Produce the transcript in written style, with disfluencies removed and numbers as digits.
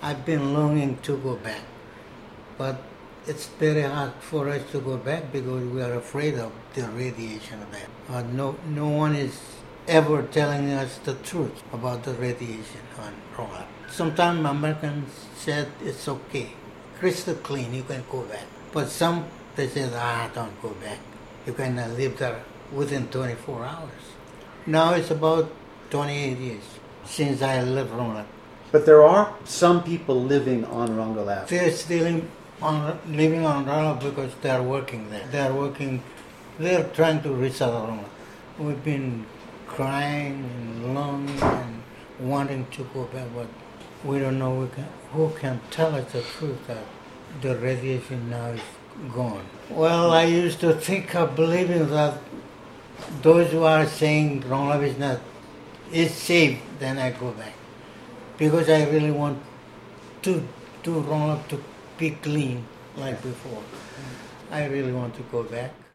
I've been longing to go back, but it's very hard for us to go back because we are afraid of the radiation of that. No one is ever telling us the truth about the radiation on Rongelap. Sometimes Americans said it's okay, crystal clean, you can go back. But some, they said, don't go back. You can live there within 24 hours. Now it's about 28 years since I left Rongelap. But there are some people living on Rongelap. They're still living on Rongelap because they're working there. They're trying to resettle Rongelap. We've been crying and longing and wanting to go back, but we don't know who can tell us the truth that the radiation now is gone. Well, I used to think of believing that those who are saying Rongelap is safe, then I go back. Because I really want to Rongelap to be clean like before. I really want to go back.